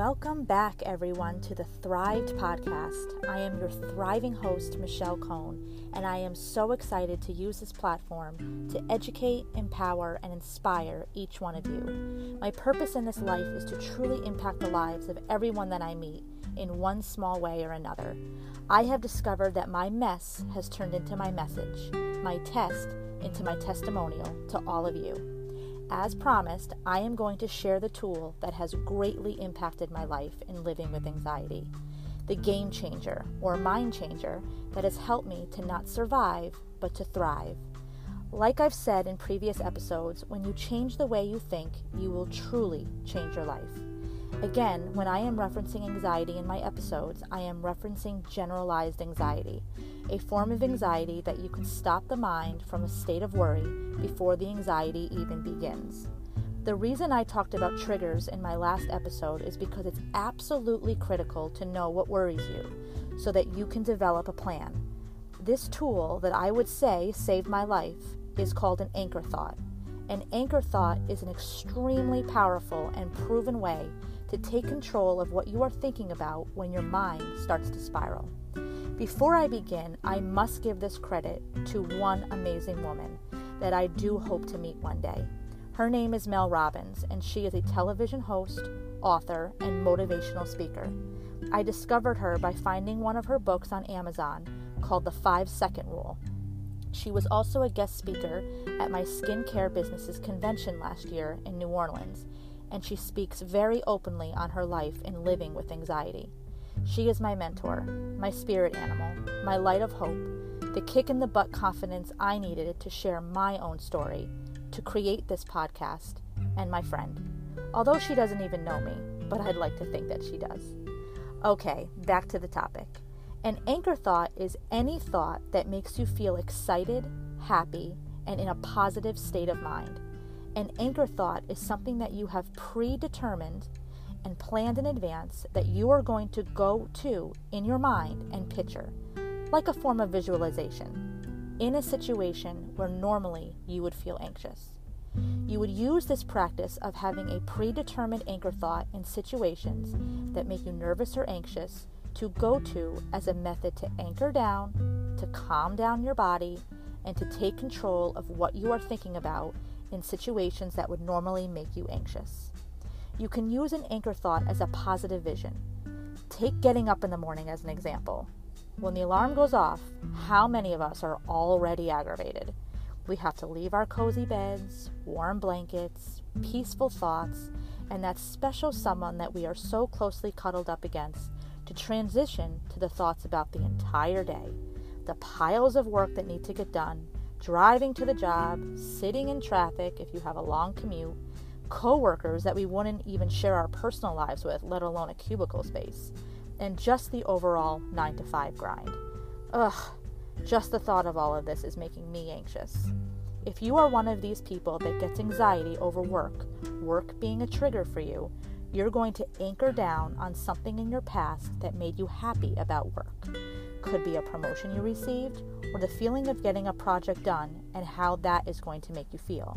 Welcome back, everyone, to the Thrived podcast. I am your thriving host, Michelle Cohn, and I am so excited to use this platform to educate, empower, and inspire each one of you. My purpose in this life is to truly impact the lives of everyone that I meet in one small way or another. I have discovered that my mess has turned into my message, my test into my testimonial to all of you. As promised, I am going to share the tool that has greatly impacted my life in living with anxiety. The game changer or mind changer that has helped me to not survive, but to thrive. Like I've said in previous episodes, when you change the way you think, you will truly change your life. Again, when I am referencing anxiety in my episodes, I am referencing generalized anxiety, a form of anxiety that you can stop the mind from a state of worry before the anxiety even begins. The reason I talked about triggers in my last episode is because it's absolutely critical to know what worries you so that you can develop a plan. This tool that I would say saved my life is called an anchor thought. An anchor thought is an extremely powerful and proven way to take control of what you are thinking about when your mind starts to spiral. Before I begin, I must give this credit to one amazing woman that I do hope to meet one day. Her name is Mel Robbins, and she is a television host, author, and motivational speaker. I discovered her by finding one of her books on Amazon called The 5-Second Rule. She was also a guest speaker at my skincare business's convention last year in New Orleans, and she speaks very openly on her life in living with anxiety. She is my mentor, my spirit animal, my light of hope, the kick-in-the-butt confidence I needed to share my own story, to create this podcast, and my friend. Although she doesn't even know me, but I'd like to think that she does. Okay, back to the topic. An anchor thought is any thought that makes you feel excited, happy, and in a positive state of mind. An anchor thought is something that you have predetermined and planned in advance that you are going to go to in your mind and picture, like a form of visualization, in a situation where normally you would feel anxious. You would use this practice of having a predetermined anchor thought in situations that make you nervous or anxious to go to as a method to anchor down, to calm down your body, and to take control of what you are thinking about in situations that would normally make you anxious. You can use an anchor thought as a positive vision. Take getting up in the morning as an example. When the alarm goes off, how many of us are already aggravated? We have to leave our cozy beds, warm blankets, peaceful thoughts, and that special someone that we are so closely cuddled up against to transition to the thoughts about the entire day, the piles of work that need to get done, driving to the job, sitting in traffic if you have a long commute, co-workers that we wouldn't even share our personal lives with, let alone a cubicle space, and just the overall 9-to-5 grind. Ugh, just the thought of all of this is making me anxious. If you are one of these people that gets anxiety over work being a trigger for you, you're going to anchor down on something in your past that made you happy about work. Could be a promotion you received, or the feeling of getting a project done and how that is going to make you feel.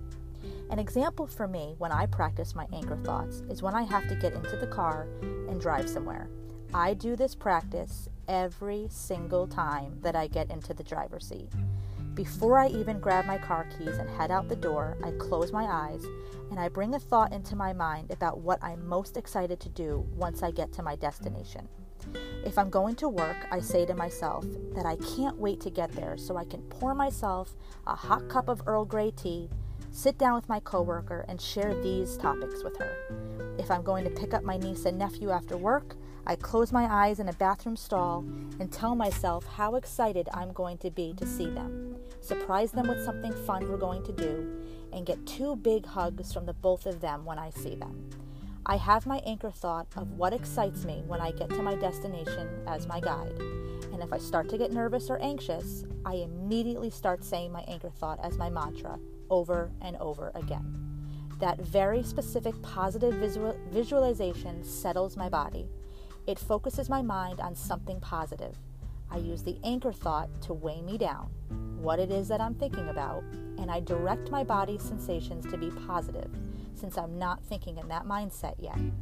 An example for me when I practice my anchor thoughts is when I have to get into the car and drive somewhere. I do this practice every single time that I get into the driver's seat. Before I even grab my car keys and head out the door, I close my eyes and I bring a thought into my mind about what I'm most excited to do once I get to my destination. If I'm going to work, I say to myself that I can't wait to get there so I can pour myself a hot cup of Earl Grey tea, sit down with my coworker, and share these topics with her. If I'm going to pick up my niece and nephew after work, I close my eyes in a bathroom stall and tell myself how excited I'm going to be to see them, surprise them with something fun we're going to do, and get 2 big hugs from the both of them when I see them. I have my anchor thought of what excites me when I get to my destination as my guide. And if I start to get nervous or anxious, I immediately start saying my anchor thought as my mantra over and over again. That very specific positive visualization settles my body. It focuses my mind on something positive. I use the anchor thought to weigh me down, what it is that I'm thinking about, and I direct my body's sensations to be positive, since I'm not thinking in that mindset yet.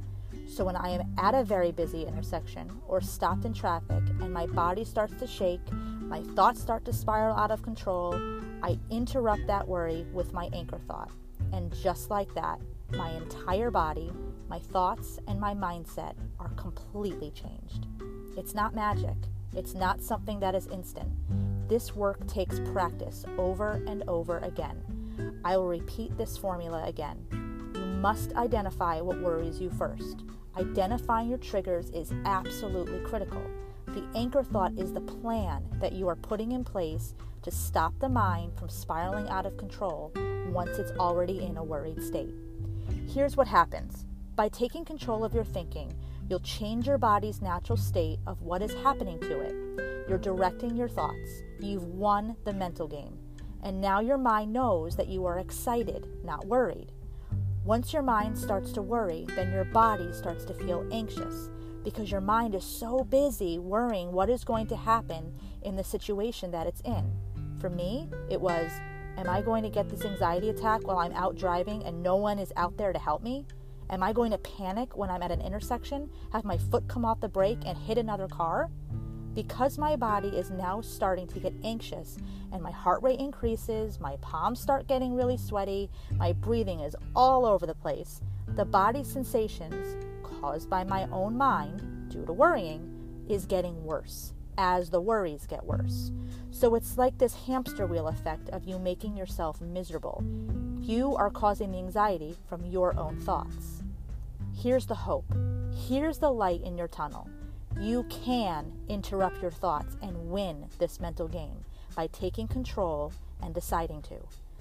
So when I am at a very busy intersection or stopped in traffic and my body starts to shake, my thoughts start to spiral out of control, I interrupt that worry with my anchor thought. And just like that, my entire body, my thoughts, and my mindset are completely changed. It's not magic. It's not something that is instant. This work takes practice over and over again. I will repeat this formula again. You must identify what worries you first. Identifying your triggers is absolutely critical. The anchor thought is the plan that you are putting in place to stop the mind from spiraling out of control once it's already in a worried state. Here's what happens. By taking control of your thinking, you'll change your body's natural state of what is happening to it. You're directing your thoughts. You've won the mental game. And now your mind knows that you are excited, not worried. Once your mind starts to worry, then your body starts to feel anxious because your mind is so busy worrying what is going to happen in the situation that it's in. For me, it was, am I going to get this anxiety attack while I'm out driving and no one is out there to help me? Am I going to panic when I'm at an intersection, have my foot come off the brake and hit another car? Because my body is now starting to get anxious and my heart rate increases, my palms start getting really sweaty, my breathing is all over the place, the body's sensations caused by my own mind due to worrying is getting worse as the worries get worse. So it's like this hamster wheel effect of you making yourself miserable. You are causing the anxiety from your own thoughts. Here's the hope. Here's the light in your tunnel. You can interrupt your thoughts and win this mental game by taking control and deciding to.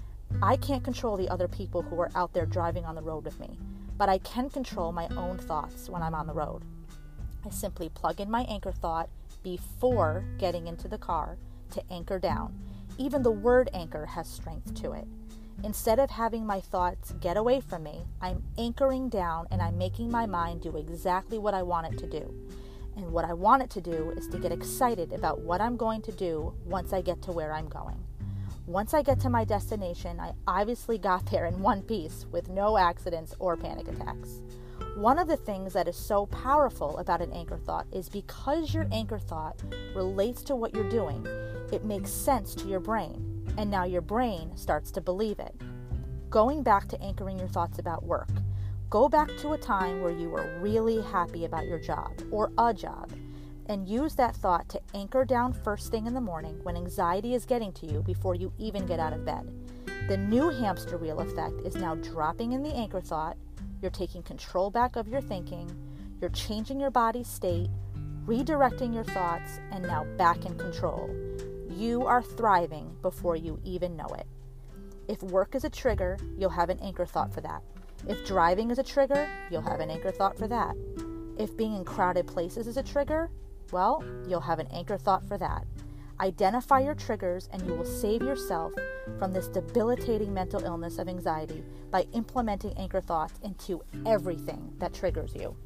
I can't control the other people who are out there driving on the road with me, but I can control my own thoughts when I'm on the road. I simply plug in my anchor thought before getting into the car to anchor down. Even the word anchor has strength to it. Instead of having my thoughts get away from me, I'm anchoring down and I'm making my mind do exactly what I want it to do. And what I want it to do is to get excited about what I'm going to do once I get to where I'm going. Once I get to my destination, I obviously got there in one piece with no accidents or panic attacks. One of the things that is so powerful about an anchor thought is because your anchor thought relates to what you're doing, it makes sense to your brain, and now your brain starts to believe it. Going back to anchoring your thoughts about work, go back to a time where you were really happy about your job or a job, and use that thought to anchor down first thing in the morning when anxiety is getting to you before you even get out of bed. The new hamster wheel effect is now dropping in the anchor thought. You're taking control back of your thinking, you're changing your body's state, redirecting your thoughts, and now back in control. You are thriving before you even know it. If work is a trigger, you'll have an anchor thought for that. If driving is a trigger, you'll have an anchor thought for that. If being in crowded places is a trigger, well, you'll have an anchor thought for that. Identify your triggers and you will save yourself from this debilitating mental illness of anxiety by implementing anchor thoughts into everything that triggers you.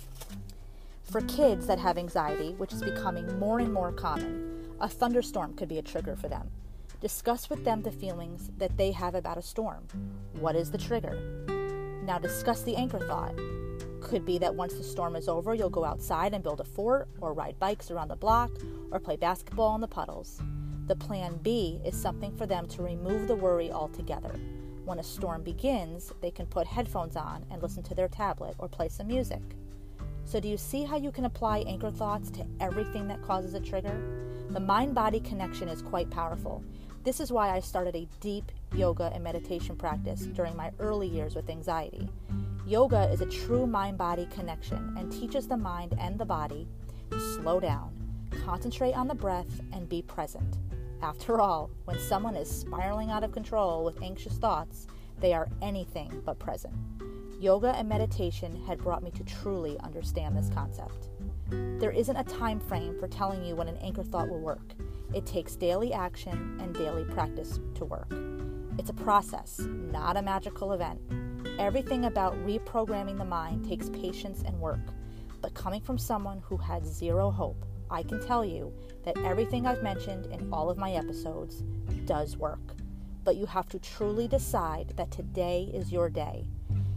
For kids that have anxiety, which is becoming more and more common, a thunderstorm could be a trigger for them. Discuss with them the feelings that they have about a storm. What is the trigger? Now discuss the anchor thought. Could be that once the storm is over, you'll go outside and build a fort, or ride bikes around the block, or play basketball in the puddles. The plan B is something for them to remove the worry altogether. When a storm begins, they can put headphones on and listen to their tablet or play some music. So do you see how you can apply anchor thoughts to everything that causes a trigger? The mind-body connection is quite powerful. This is why I started a deep yoga and meditation practice during my early years with anxiety. Yoga is a true mind-body connection and teaches the mind and the body to slow down, concentrate on the breath, and be present. After all, when someone is spiraling out of control with anxious thoughts, they are anything but present. Yoga and meditation had brought me to truly understand this concept. There isn't a time frame for telling you when an anchor thought will work. It takes daily action and daily practice to work. It's a process, not a magical event. Everything about reprogramming the mind takes patience and work. But coming from someone who had zero hope, I can tell you that everything I've mentioned in all of my episodes does work. But you have to truly decide that today is your day.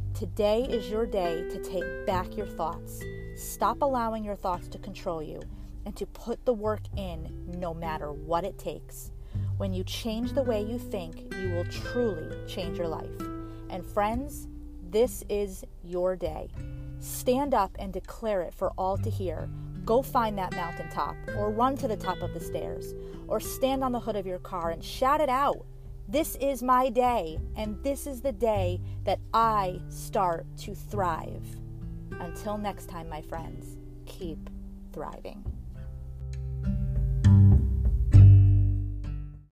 Today is your day to take back your thoughts. Stop allowing your thoughts to control you and to put the work in no matter what it takes. When you change the way you think, you will truly change your life. And friends, this is your day. Stand up and declare it for all to hear. Go find that mountaintop, or run to the top of the stairs, or stand on the hood of your car and shout it out. This is my day, and this is the day that I start to thrive. Until next time, my friends, keep thriving.